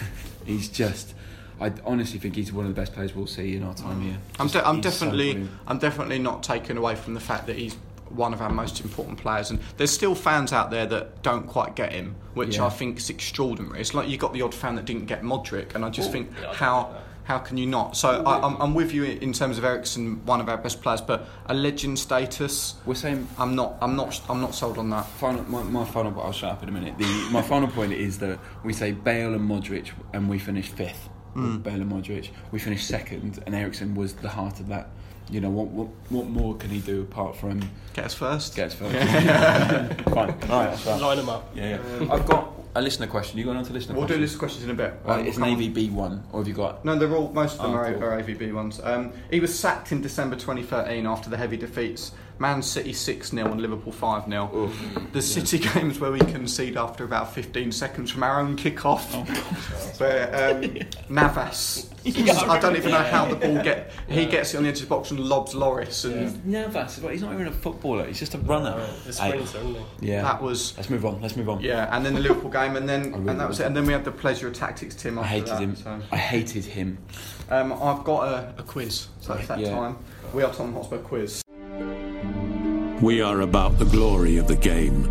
I honestly think he's one of the best players we'll see in our time here. I'm definitely not taken away from the fact that he's one of our most important players, and there's still fans out there that don't quite get him, which I think is extraordinary. It's like you got the odd fan that didn't get Modric, and I just think how can you not? So I'm with you in terms of Ericsson, one of our best players, but a legend status. We're saying I'm not sold on that. My final. I'll shut up in a minute. My final point is that we say Bale and Modric, and we finished 5th. With Bale and Modric, we finished 2nd, and Ericsson was the heart of that. What more can he do apart from get us first? Fine. All right, line them up. Yeah. I've got a listener question. You going on to listener? We'll do listener questions in a bit. Right, it's an AVB one, or have you got? No, they're all. Most of them are AVB ones. He was sacked in December 2013 after the heavy defeats Man City 6-0 and Liverpool 5-0. The City games where we concede after about 15 seconds from our own kick-off. Where Navas, I don't even know how the ball he gets it on the edge of the box and lobs Loris. And Navas, he's not even a footballer. He's just a runner. The sprinter, isn't he? Yeah. That was. Let's move on. Yeah, and then the Liverpool game, and that was it. And then we had the pleasure of tactics, Tim. I hated him. I've got a quiz, so it's that time. We are Tottenham Hotspur quiz. We are about the glory of the game.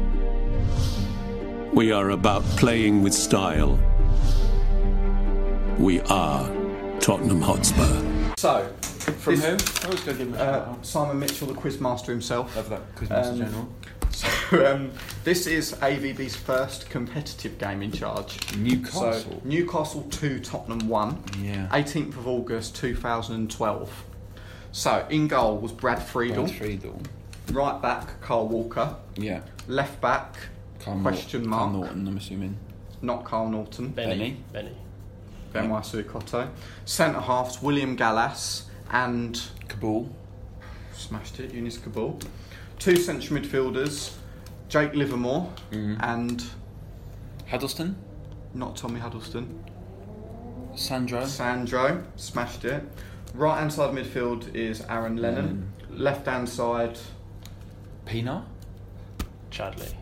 We are about playing with style. We are Tottenham Hotspur. So, From who? I always go give him a shout out. Simon Mitchell, the quizmaster himself. Love that, Quizmaster General. So, this is AVB's first competitive game in charge. Newcastle. So, Newcastle 2, Tottenham 1. Yeah. 18th of August 2012. So, in goal was Brad Friedel. Right back, Carl Walker. Yeah. Left back, question mark. Carl Norton, I'm assuming. Not Carl Norton. Benny. Benoit Suikoto. Centre halves, William Gallas and... Kabul. Smashed it, Eunice Kabul. 2 central midfielders, Jake Livermore and... Huddleston. Not Tommy Huddleston. Sandro. Smashed it. Right hand side midfield is Aaron Lennon. Left hand side... Pienaar. Chadley.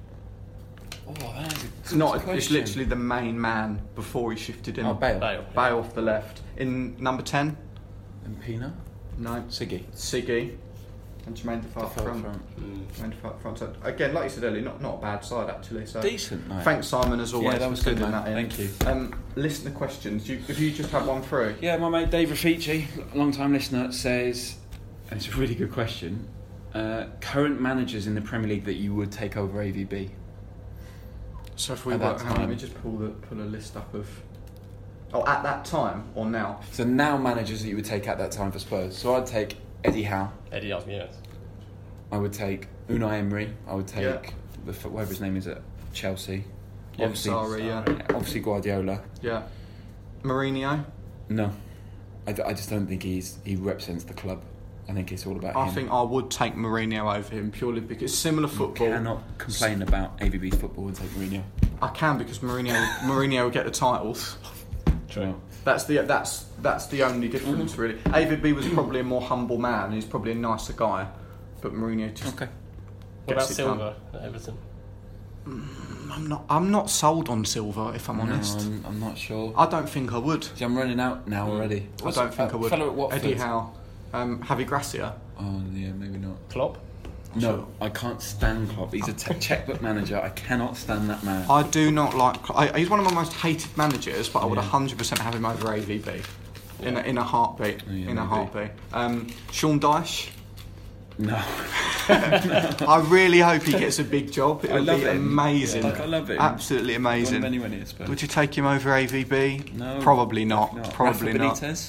Oh, that is a It's good not. question. It's literally the main man before he shifted in. Oh, Bale. Bale off the left. In number 10? And Pienaar. No. Siggy. And Jermaine Defoe up front. Jermaine Defoe up front. So, again, like you said earlier, not a bad side actually. So Decent, mate. Thanks, Simon, as always. Yeah, that was for good, filling man. that in. Thank you. Listener questions. If you just had one through. Yeah, my mate Dave Rafici, long-time listener, says, and it's a really good question, current managers in the Premier League that you would take over AVB? So if we At work, that let me time. just pull a list up of. Oh, at that time or now? So now managers that you would take at that time for Spurs. So I'd take Eddie Howe. Eddie Howe, yes. I would take Unai Emery. I would take Yeah. whatever his name is at Chelsea. Yeah, Obviously, Sarri, yeah. obviously Guardiola. Yeah. Mourinho. No, I just don't think he represents the club. I think it's all about him. I think I would take Mourinho over him purely because similar football. You cannot complain about AVB's football and take Mourinho. I can because Mourinho will get the titles. True. That's the only difference really. AVB was probably a more humble man. And he's probably a nicer guy, but Mourinho just. Okay. What about gets it done. Silva at Everton? I'm not sold on Silva if I'm honest. I'm not sure. I don't think I would. See, I'm running out now already. I don't think I would. Fellow at Watford. Eddie Howe, Javi Gracia. Oh yeah, maybe not. Klopp? No, I can't stand Klopp. He's a checkbook manager. I cannot stand that man. I do not like. He's one of my most hated managers, but I would 100% have him over AVB in a heartbeat. Yeah, in a maybe. heartbeat. Sean Dyche. No. I really hope he gets a big job. It I would love be him. amazing. Like, I love him. Absolutely amazing. Won anyone here, Spurs? Would you take him over AVB? No. Probably not. No. Probably Rafa not. Benitez?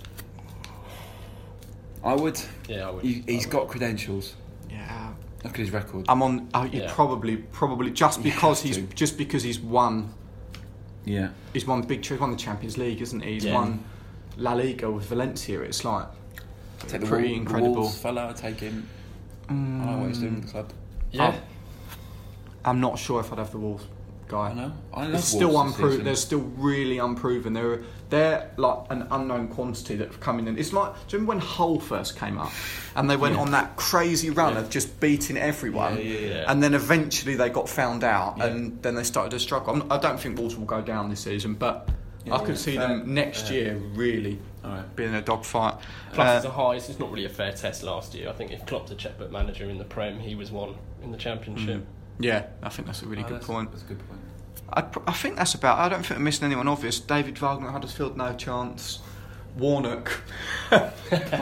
I would. Yeah, I would. He's got credentials. Yeah. Look at his record. I'm on. You Yeah. probably just because have he's won. Yeah. He's won big. He's won the Champions League, isn't he? He's Yeah. won La Liga with Valencia. It's like Take the pretty Wolves, incredible. The Wolves fella, I'd take him. I like what he's doing with the club. Yeah. I'm not sure if I'd have the Wolves guy. I know. I love It's still Wolves this unproven. season. They're still really unproven. They're like an unknown quantity that have come in. It's like, do you remember when Hull first came up and they went on that crazy run of just beating everyone, Yeah. and then eventually they got found out, and then they started to struggle. I don't think Wolves will go down this season, but I could see them next year really being a dogfight. Plus, it's a high. It's not really a fair test last year. I think if Klopp's a checkbook manager in the Prem, he was one in the Championship. Yeah, I think that's a really good point. That's a good point. I think that's about. I don't think I'm missing anyone obvious. David Wagner at Huddersfield, no chance. Warnock. Oh,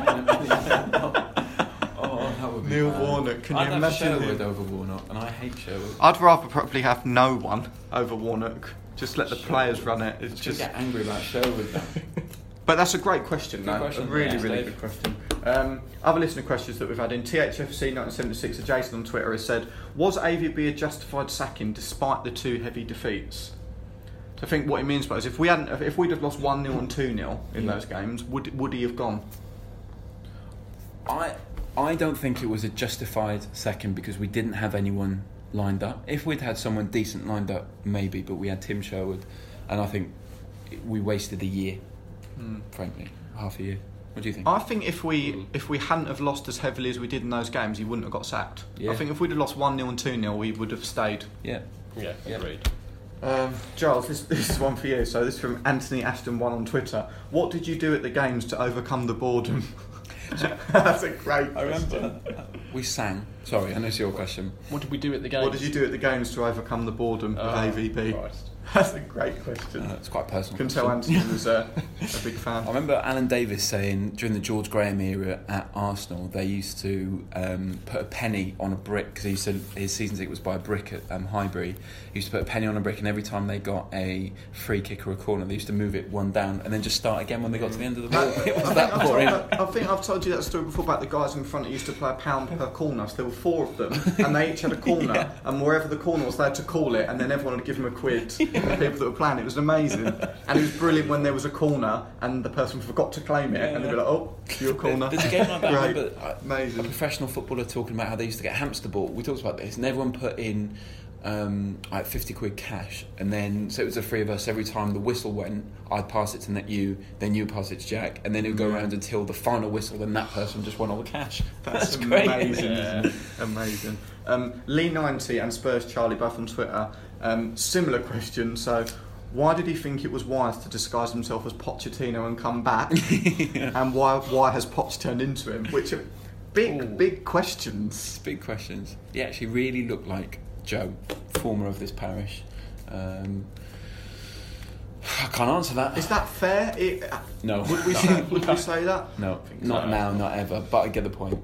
that would be Neil bad. Warnock, can you I'd have imagine Sherwood him? over Warnock, and I hate Sherwood. I'd rather probably have no one over Warnock. Just let the players run it. It's Just just. get angry about Sherwood now. But that's a great question, though. question. A really, Yeah, really Dave. good question. Other listener questions that we've had in THFC 1976, Jason on Twitter has said, was AVB a justified sacking despite the 2 heavy defeats? So I think what he means by it is if we'd have lost 1-0 and 2-0 in those games, would he have gone? I I don't think it was a justified second because we didn't have anyone lined up. If we'd had someone decent lined up, maybe, but we had Tim Sherwood, and I think we wasted a year, frankly, half a year. What do you think? I think if we hadn't have lost as heavily as we did in those games, he wouldn't have got sacked. Yeah. I think if we'd have lost 1-0 and 2-0, we would have stayed. Yeah. Yeah, agreed. Giles, this is one for you. So this is from Anthony Ashton 1 on Twitter. What did you do at the games to overcome the boredom? That's a great question. I remember we sang. Sorry, I know it's your question. What did we do at the games? What did you do at the games to overcome the boredom of AVB? Christ. That's a great question. It's quite personal. Can tell Anthony was a big fan. I remember Alan Davis saying during the George Graham era at Arsenal, they used to put a penny on a brick because he said his season ticket was by a brick at Highbury. He used to put a penny on a brick, and every time they got a free kick or a corner, they used to move it one down and then just start again when they got to the end of the ball. It was that boring. I think I've told you that story before about the guys in front that used to play £1 per corner. So there were 4 of them, and they each had a corner, and wherever the corner was, they had to call it, and then everyone would give them a quid. The people that were playing, it was amazing, and it was brilliant when there was a corner and the person forgot to claim it, and they'd be like, "Oh, your corner." There's a game like that. I remember amazing. A professional footballer talking about how they used to get hamster ball. We talked about this, and everyone put in like 50 quid cash, and then so it was the 3 of us. Every time the whistle went, I'd pass it to you, then you pass it to Jack, and then it would go around until the final whistle. Then that person just won all the cash. That's great. Amazing, isn't it? Amazing. Lee90 and Spurs Charlie both on Twitter. Similar question. So, why did he think it was wise to disguise himself as Pochettino and come back? And why has Poch turned into him? Which are big questions. Big questions. He actually really looked like Joe, former of this parish. I can't answer that. Is that fair? No. Would we say that? No, not now, not ever. But I get the point.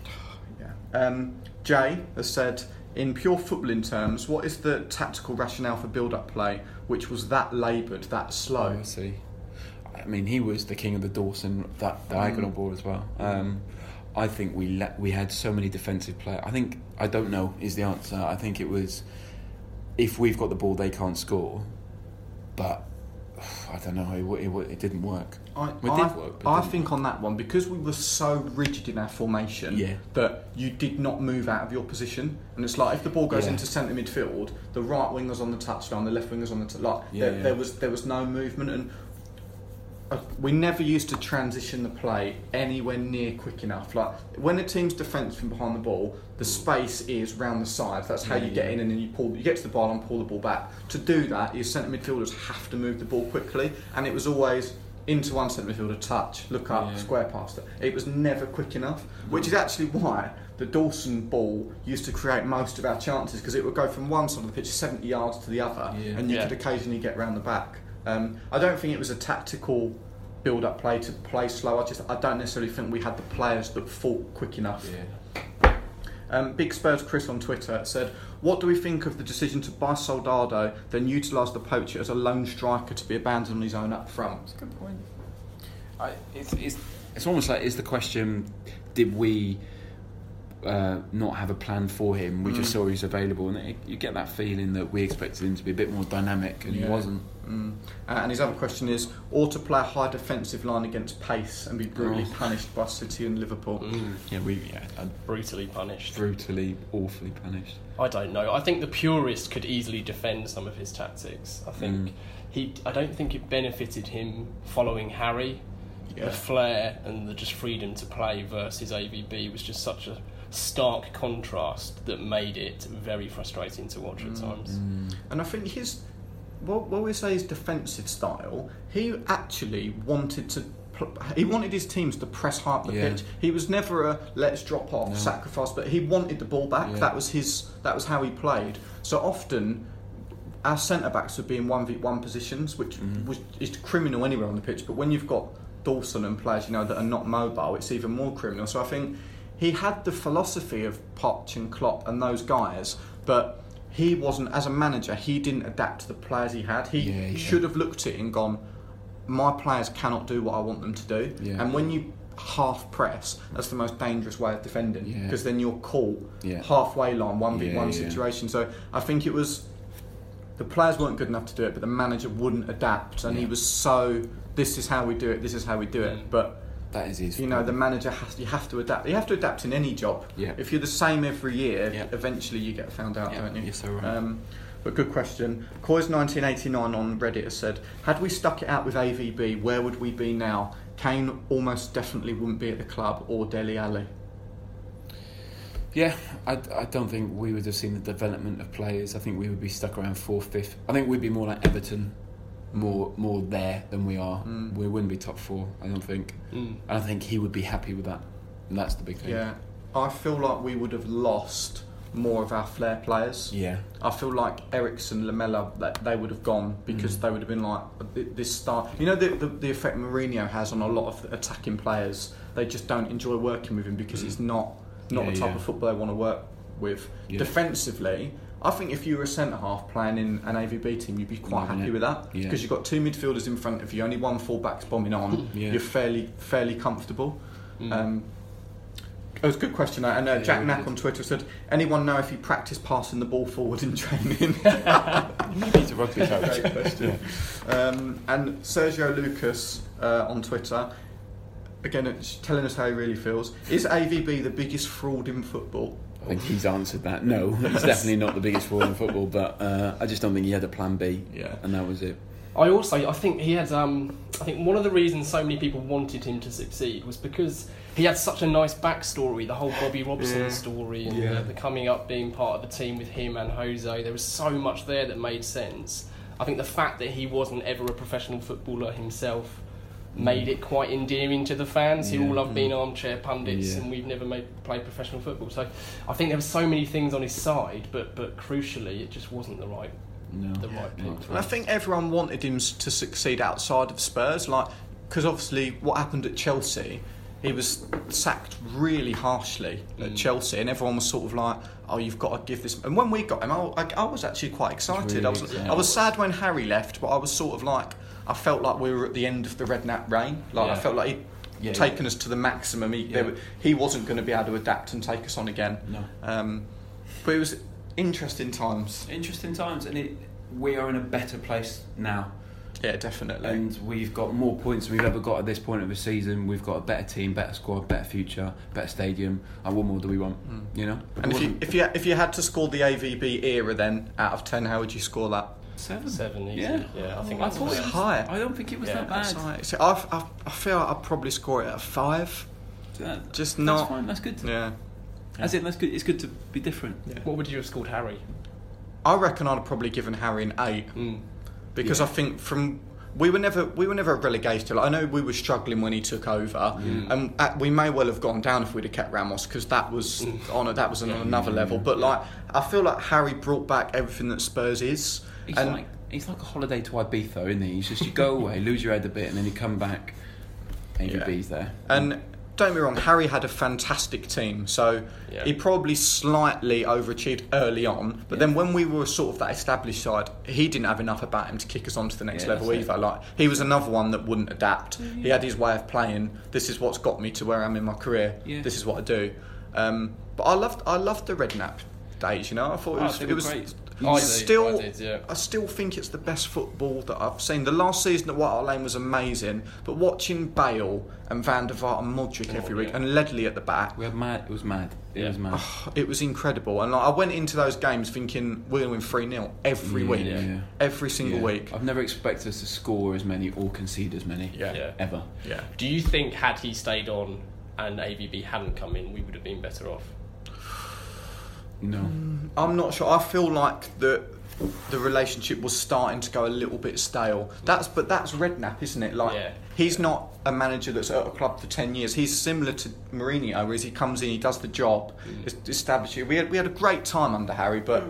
Yeah. Jay has said, in pure footballing terms, what is the tactical rationale for build-up play, which was that laboured, that slow? Oh, I see. I mean, he was the king of the Dawson, that diagonal ball as well. I think we had so many defensive players. I don't know is the answer. I think it was, if we've got the ball, they can't score. But I don't know. It didn't work. I think on that one, because we were so rigid in our formation that you did not move out of your position, and it's like if the ball goes into centre midfield, the right winger's on the touchline, the left winger's on the there was no movement, and we never used to transition the play anywhere near quick enough. Like when a team's defence from behind the ball, the space is round the sides. That's how you get in, and then you get to the ball and pull the ball back. To do that, your centre midfielders have to move the ball quickly, and it was always into one centre midfielder, touch, look up, square past it. It was never quick enough, which is actually why the Dawson ball used to create most of our chances, because it would go from one side of the pitch 70 yards to the other, and you could occasionally get round the back. I don't think it was a tactical build-up play to play slow. I don't necessarily think we had the players that fought quick enough. Big Spurs Chris on Twitter said, what do we think of the decision to buy Soldado, then utilise the poacher as a lone striker to be abandoned on his own up front? That's a good point. It's almost like, is the question, did we not have a plan for him? We just saw he was available, and you get that feeling that we expected him to be a bit more dynamic, and he wasn't. And his other question is, or to play a high defensive line against pace and be brutally punished by City and Liverpool. Brutally punished. Brutally, awfully punished. I don't know. I think the purist could easily defend some of his tactics. I think I don't think it benefited him following Harry. The flair and the just freedom to play versus AVB was just such a stark contrast that made it very frustrating to watch at times. And I think what we say his defensive style, he actually wanted his teams to press high up the pitch. He was never a let's drop off, sacrifice, but he wanted the ball back. That was how he played. So often our centre backs would be in 1v1 positions, which is criminal anywhere on the pitch, but when you've got Dawson and players that are not mobile, it's even more criminal. So I think he had the philosophy of Poch and Klopp and those guys, but he wasn't, as a manager, he didn't adapt to the players he had. He should have looked at it and gone, my players cannot do what I want them to do. And when you half press, that's the most dangerous way of defending, because then you're caught halfway line, 1v1 situation. So I think it was, the players weren't good enough to do it, but the manager wouldn't adapt, and he was so, this is how we do it, this is how we do it. But That is his. You know, the manager you have to adapt. You have to adapt in any job. Yeah. If you're the same every year, Yeah. eventually you get found out, Yeah, don't you? you're so right. But good question. Coys1989 on Reddit has said, had we stuck it out with AVB, where would we be now? Kane almost definitely wouldn't be at the club, or Dele Alli. Yeah, I don't think we would have seen the development of players. I think we would be stuck around 4th, 5th. I think we'd be more like Everton, more there than we are. We wouldn't be top 4, I don't think. And I think he would be happy with that. And that's the big thing. Yeah. I feel like we would have lost more of our flair players. Yeah. I feel like Eriksen, Lamella, that they would have gone because they would have been like this start. You know the effect Mourinho has on a lot of attacking players. They just don't enjoy working with him because he's not the type of football they want to work with. Yeah. Defensively, I think if you were a centre half playing in an AVB team, you'd be quite happy with that because you've got 2 midfielders in front of you, only 1 full-back's bombing on. You're fairly comfortable. It was a good question, and Jack Knack on Twitter said, anyone know if he practiced passing the ball forward in training? Maybe he's a rugby coach. Great question. And Sergio Lucas on Twitter, again, telling us how he really feels. Is AVB the biggest fraud in football? I think he's answered that. No, he's definitely not the biggest fraud in football, but I just don't think he had a plan B, and that was it. I think he had. I think one of the reasons so many people wanted him to succeed was because he had such a nice backstory. The whole Bobby Robson story and the coming up, being part of the team with him and Jose. There was so much there that made sense. I think the fact that he wasn't ever a professional footballer himself made it quite endearing to the fans who all love being armchair pundits and we've never played professional football. So I think there were so many things on his side, but crucially it just wasn't the right pick. And I think everyone wanted him to succeed outside of Spurs, because obviously what happened at Chelsea, he was sacked really harshly at Chelsea, and everyone was sort of like, "Oh, you've got to give this." And when we got him, I was actually quite excited. I was sad when Harry left, but I was sort of like, I felt like we were at the end of the Redknapp reign. I felt like he'd taken us to the maximum. He wasn't going to be able to adapt and take us on again. No. But it was interesting times. And we are in a better place now. Yeah, definitely. And we've got more points than we've ever got at this point of the season. We've got a better team, better squad, better future, better stadium. And what more do we want? You know. And if you had to score the AVB era, then out of 10, how would you score that? 7, easy. Yeah, I think I that's thought it was high. I don't think it was that bad. That's high. So I feel like I'd probably score it at a 5. That's not. Fine. That's good. Yeah. As in, that's good. It's good to be different. Yeah. What would you have scored Harry? I reckon I'd have probably given Harry an 8 because I think we were never relegated. I know we were struggling when he took over, and we may well have gone down if we'd have kept Ramos because that was on another level. But I feel like Harry brought back everything that Spurs is. He's like a holiday to Ibiza, isn't he? He's just, you go away, lose your head a bit, and then you come back. AVB's there. And don't get me wrong, Harry had a fantastic team, so he probably slightly overachieved early on. But then when we were sort of that established side, he didn't have enough about him to kick us on to the next level either. He was another one that wouldn't adapt. He had his way of playing. This is what's got me to where I'm in my career. This is what I do. But I loved the Redknapp days. You know, I thought it was great. I still think it's the best football that I've seen. The last season at White Hart Lane was amazing, but watching Bale and Van der Vaart and Modric every week and Ledley at the back, it was mad. It was mad. It was incredible. And I went into those games thinking we're going to win 3-0 every week, every single week. I've never expected us to score as many or concede as many ever. Yeah. Do you think had he stayed on and AVB hadn't come in, we would have been better off? No, I'm not sure. I feel like the relationship was starting to go a little bit stale. That's Redknapp, isn't it? He's not a manager that's at a club for 10 years. He's similar to Mourinho, whereas he comes in, he does the job, establishes it. We had a great time under Harry, but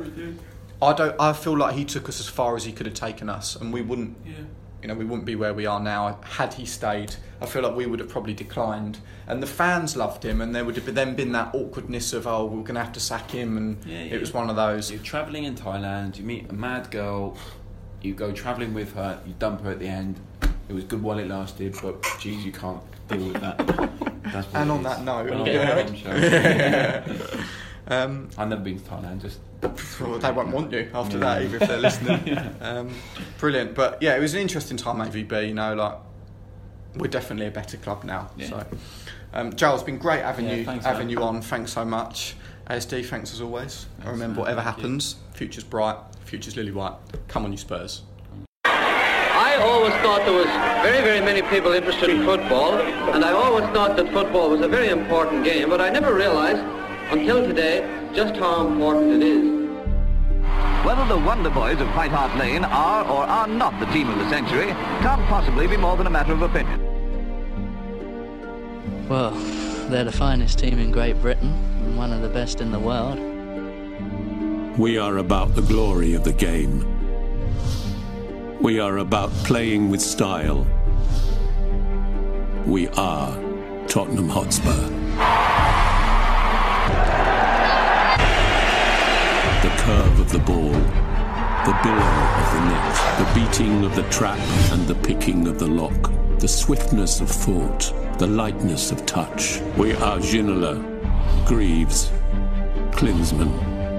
I feel like he took us as far as he could have taken us, and we wouldn't. We wouldn't be where we are now had he stayed. I feel like we would have probably declined. And the fans loved him, and there would have then been that awkwardness of, we're going to have to sack him, and it was one of those. You're travelling in Thailand, you meet a mad girl, you go travelling with her, you dump her at the end. It was good while it lasted, but geez, you can't deal with that. That's what and on is. that note, when you get married. I've never been to Thailand, just... they won't want you after that either if they're listening. Brilliant. But it was an interesting time, AVB, we're definitely a better club now. Yeah. So, Joel, it's been great having thanks, you on. Thanks so much. ASD, thanks as always. Thanks, remember, whatever happens, future's bright, future's lily white. Come on, you Spurs. I always thought there was very, very many people interested in football, and I always thought that football was a very important game, but I never realised until today just how important it is. Whether the Wonder Boys of White Hart Lane are or are not the team of the century can't possibly be more than a matter of opinion. Well, they're the finest team in Great Britain and one of the best in the world. We are about the glory of the game. We are about playing with style. We are Tottenham Hotspur. The curve of the ball, the billow of the net, the beating of the trap and the picking of the lock, the swiftness of thought, the lightness of touch. We are Ginola, Greaves, Klinsmann.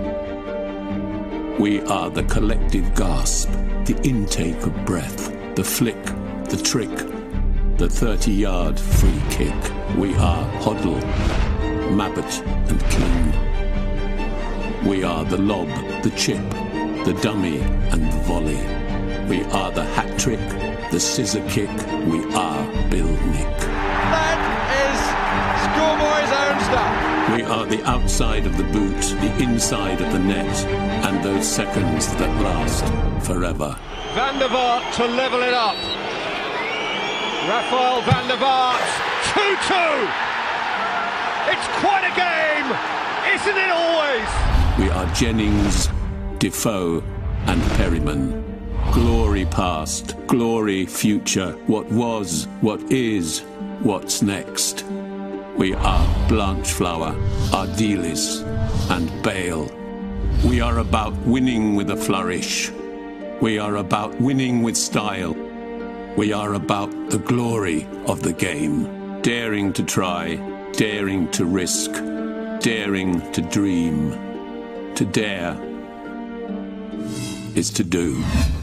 We are the collective gasp, the intake of breath, the flick, the trick, the 30-yard free kick. We are Hoddle, Mabbott and King. We are the lob, the chip, the dummy and the volley. We are the hat-trick, the scissor kick. We are Bill Nick. That is schoolboy's own stuff. We are the outside of the boot, the inside of the net, and those seconds that last forever. Van der Vaart to level it up. Rafael van der Vaart, 2-2. It's quite a game, isn't it always? We are Jennings, Defoe and Perryman. Glory past, glory future, what was, what is, what's next. We are Blanchflower, Ardiles and Bale. We are about winning with a flourish. We are about winning with style. We are about the glory of the game. Daring to try, daring to risk, daring to dream. To dare is to do.